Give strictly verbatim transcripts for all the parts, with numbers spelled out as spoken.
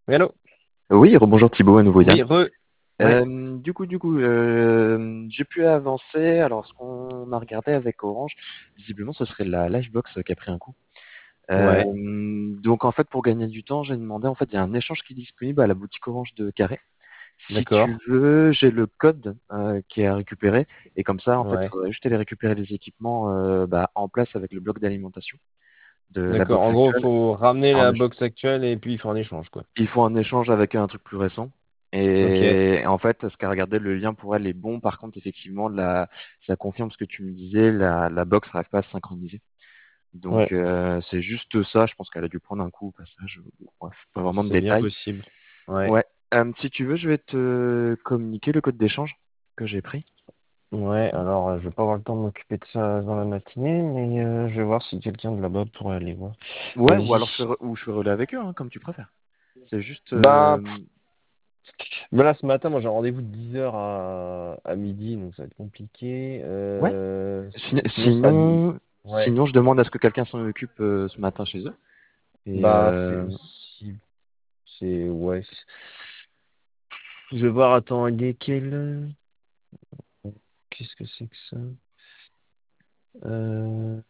Oui, allô? Oui, rebonjour Thibaut, à nouveau Yann. Oui, re. Ouais, Euh, du coup, du coup, euh, j'ai pu avancer. Alors, ce qu'on a regardé avec Orange, visiblement, ce serait la Livebox qui a pris un coup. Euh, ouais, donc, en fait, pour gagner du temps, j'ai demandé, en fait, il y a un échange qui est disponible à la boutique Orange de Carré. Si tu d'accord. veux, j'ai le code euh, qui est à récupérer. Et comme ça, en fait, il Ouais, faudrait juste aller récupérer les équipements euh, bah, en place avec le bloc d'alimentation de la d'accord. box En gros, actuelle. faut ramener En la éch- box actuelle et puis il faut un échange, quoi. Il faut un échange avec un truc plus récent. Ok, Et en fait, ce qu'a regardé, le lien pour elle est bon. Par contre, effectivement, la, ça confirme ce que tu me disais, la, la box n'arrive pas à se synchroniser. Donc, ouais, euh, c'est juste ça. Je pense qu'elle a dû prendre un coup au passage. Bref, pas vraiment de c'est bien détails. possible. Ouais, Ouais. Euh, si tu veux, je vais te communiquer le code d'échange que j'ai pris. ouais. Alors, euh, je vais pas avoir le temps de m'occuper de ça dans la matinée, mais euh, je vais voir si quelqu'un de là-bas pourrait aller voir. Ouais, ou alors je fais, Vas-y. re- ou je fais relais avec eux, hein, comme tu préfères. C'est juste. Ben, euh, pff, ben là, ce matin, moi, j'ai un rendez-vous de dix heures à, à midi, donc ça va être compliqué. Ouais. Euh, Sin- sinon, ça. Sinon, Ouais. sinon, je demande à ce que quelqu'un s'en occupe euh, ce matin chez eux. Et Bah, c'est euh, possible. C'est, ouais. Je vais voir, attends, il est quelle heure? Qu'est-ce que c'est que ça? Euh,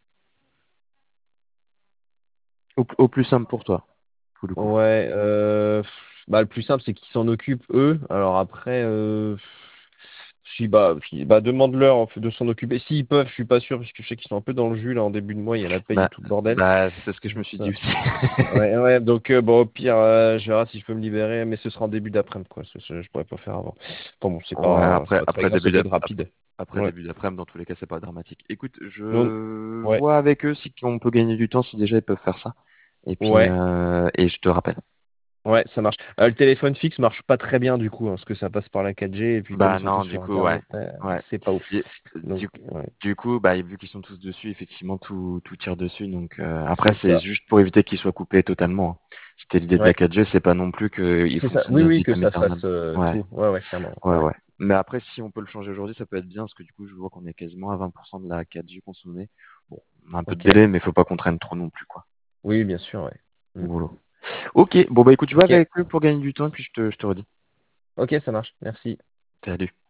au, au plus simple pour toi, pour le coup. ouais, euh, pff, bah, le plus simple, c'est qu'ils s'en occupent, eux. Alors après, euh, si, bah, si- bah, demande-leur en fait, de s'en occuper. S'ils peuvent, je suis pas sûr, parce que je sais qu'ils sont un peu dans le jus, là, en début de mois, il y a la paye et Bah, tout le bordel. bah, c'est ce que C'est je me pour suis dit ça. aussi. Ouais, ouais, donc, euh, bon, au pire, euh, je verrai si je peux me libérer, mais ce sera en début d'après-midi, quoi. Ce- ce- je pourrais pas faire avant. Bon, bon, c'est Ouais, pas, c'est après, pas très après grave, ça début peut être d'après, rapide. après Ouais. début d'après-midi, dans tous les cas, c'est pas dramatique. Écoute, Non, je ouais. vois avec eux si on peut gagner du temps, si déjà ils peuvent faire ça. Et puis, Ouais. euh, et je te rappelle. Ouais, ça marche. Euh, le téléphone fixe marche pas très bien du coup, hein, parce que ça passe par la quatre G et puis comme ils Bah sont tous non, du sur coup, ouais, Internet, euh, ouais. c'est pas Et ouf. Donc, du, ouais, du coup, bah vu qu'ils sont tous dessus, effectivement, tout, tout tire dessus. Donc euh, après, c'est c'est ça. juste pour éviter qu'ils soient coupés totalement, hein. C'était l'idée de la Ouais, quatre G, c'est pas non plus qu'ils c'est ça. fonctionnent Oui, à oui, que vitam ça aeternam. fasse euh, Ouais. tout. Ouais, ouais, clairement. Ouais, Ouais. ouais. Mais après, si on peut le changer aujourd'hui, ça peut être bien, parce que du coup, je vois qu'on est quasiment à vingt pour cent de la quatre G consommée. Bon, on a un peu de Ok. délai, mais faut pas qu'on traîne trop non plus, quoi. Oui, bien sûr, ouais. Mm. Voilà. Ok, bon bah écoute, je vais Ok. avec eux pour gagner du temps, et puis je te, je te redis. Ok, ça marche. Merci. Salut.